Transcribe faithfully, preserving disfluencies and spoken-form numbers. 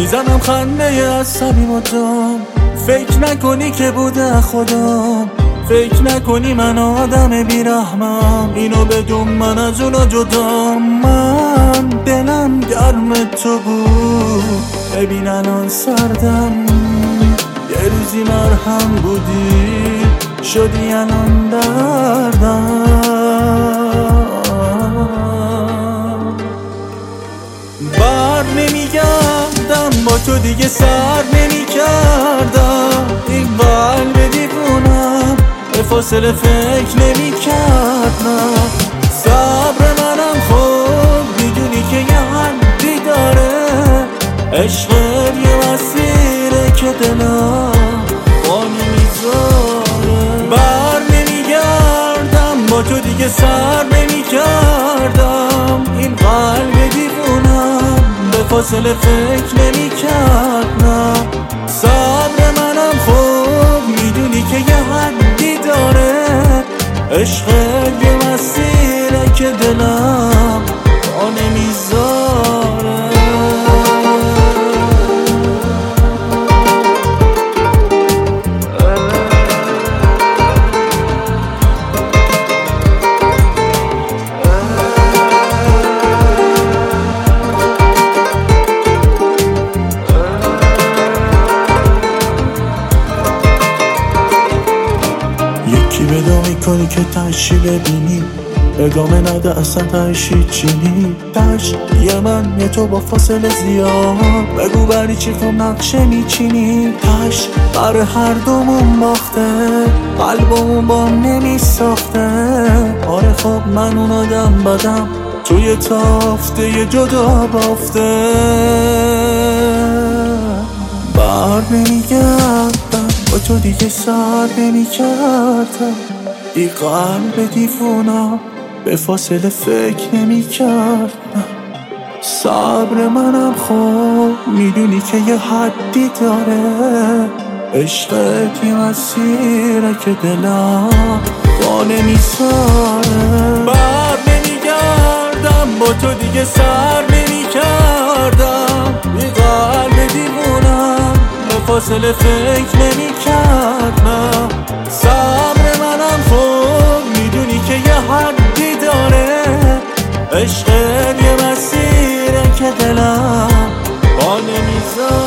میزنم خنده عصبی مدام، فکر نکنی که بوده خودم، فکر نکنی من آدم بیرحمم، اینو بدون من از اونا جدام. من دلم گرم تو بود، ببین الان سردم، یه روزی مرهم بودی شدی الان دردم. بر نمیگردم با تو دیگه سر نمیکردم، این قلب دیوونم به فاصله فکر نمیکردم. صبر منم خوب میدونی که یه حدی داره، عشقت یه مسیره که دلم بانی میذاره. بر نمیگردم با تو دیگه سر نمیکردم، این قلب دیوونم به فاصله فکر نمیکردم. صبر منم خوب میدونی که یه حدی داره، عشقت یه مسیره که دلم با نمیذاره. یکی بدا میکنی که تشی ببینی، ادامه نده اصلا تشی چینی. تش یه من یه تو با فاصله زیاد، بگو بری چی تو نقشه میچینی. تش بر هر دومون باخته، قلبمون با نمی ساخته. آره خب من اون آدم بدم، توی تافته یه جدا بافته. بر نمیگردم با تو دیگه سر نمیکردم، ای قلب دیوونم به فاصله فکر نمیکردم. صبر منم خوب میدونی که یه حدی داره، عشقت یه مسیره که دلم با نمیذاره. بر نمیگردم با تو دیگه سر نمیکردم، ای قلب دیوونم به فاصله فکر نمیکردم. صبر منم خوب میدونی که یه حدی داره، عشقت یه مسیره که دلم با نمیذاره.